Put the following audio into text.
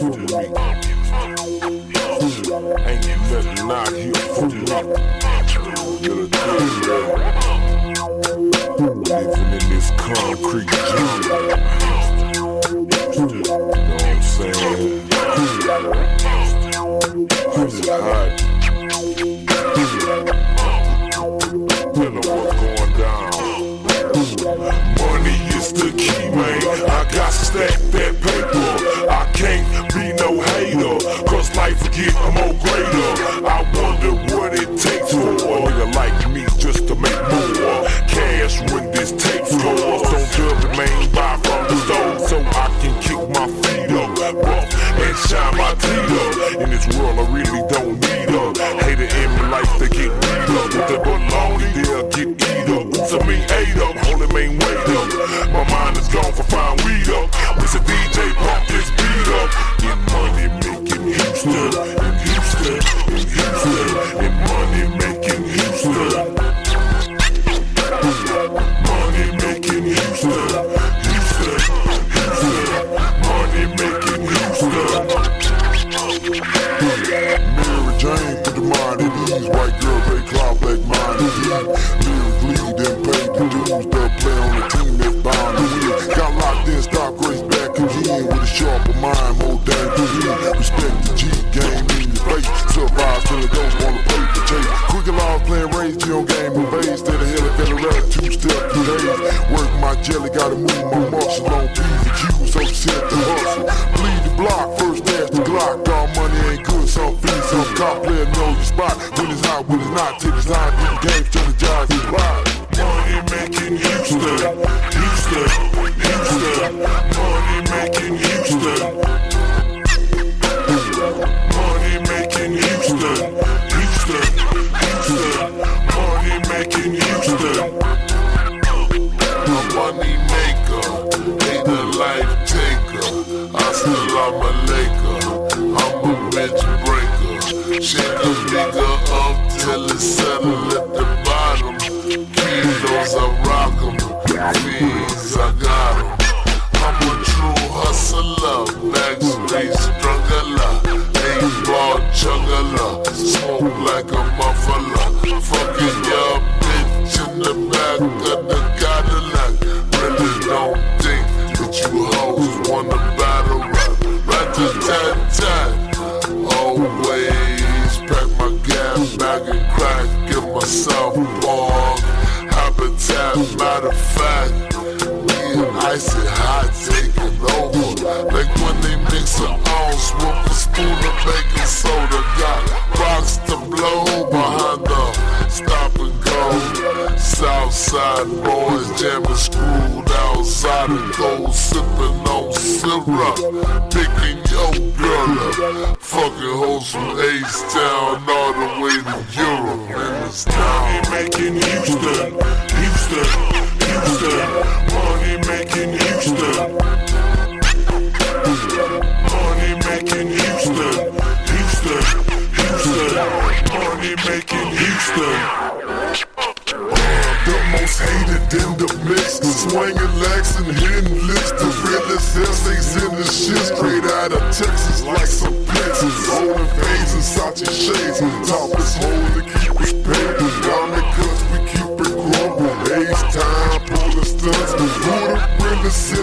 Ain't nothing out here for me. Living in this concrete jungle. You know what I'm saying? It's hot. You know what's going down. Money is the key, man. I got to stack that paper. I can't be no hater, cause life will get more greater. I wonder what it takes for a nigga like me just to make more cash when this takes scores. Don't judge it, man, buy from the store so I can kick my feet up, buff and shine my teeth up. In this world I really don't need her. Hater in my life, they get beat up. With the baloney, they'll get eat up. Oops, I mean ate up, holy man wait up. My mind is gone for fine weed up. It's a DJ pump this beat up. In money making Houston, in Houston, in Houston, in money making Houston. Money making Houston, Houston, Houston, money making Houston. Mary Jane put the mind at ease. White girl, Ray Cloud, black mind at ease. Lyrically, then paid the dues. They'll play on the team that's bound to win. Got locked in, stop grace back again. With a sharper mind, more dangerous. Respect the G game in your face. Survive till the ghost wanna play the chase. Quicker laws playing rage, G on game and base. Instead of hell, fella rap, two-step days. Work my jelly, gotta move my muscle on P's and Q's, so set the hustle. Bleed the block, first dash the Glock. All money ain't good, some fees, some cop player knows the spot. When it's hot, when it's not, till it's hot, in the game, strategize and ride. Money making Houston, Houston, Houston. Money making Houston. Money making Houston, Houston, Houston. Money making Houston. A money maker, ain't a life taker. I still am a Laker, I'm a bitch breaker. Shake a nigga up till it's settled at the bottom. Kilos, I rock 'em, fiends, I got 'em. I'm a true hustler, backspace struggler. Ain't ball juggler, smoke like a muffler. Fucking your bitch in the back of the Cadillac. Really don't think that you hoes wanna battle rap. Rat-a-tat-tat. Always pack my gas bag and crack. Give myself ball habitat. Matter of fact, me and Icy Hot taking over. Like when they mix an ounce with a spoon of baking soda. Got rocks to blow behind the stop and go. Southside boys jamming screwed outside and cold, sipping on syrup. Picking your girl up. Fucking hoes from H-Town all the way to Europe. And it's money making Houston, Houston, Houston. Money making Houston. Money making Houston, Houston, Houston. Money making Houston. The most hated in the mix. Swinging legs and hitting licks. The realest essays in the shit. Straight out of Texas like some pizzas. Holding fades and Sachi shades. Topless hole to keep us paid. Diamond cuts, we keep it grumble. H-time, pulling stunts. Who the realest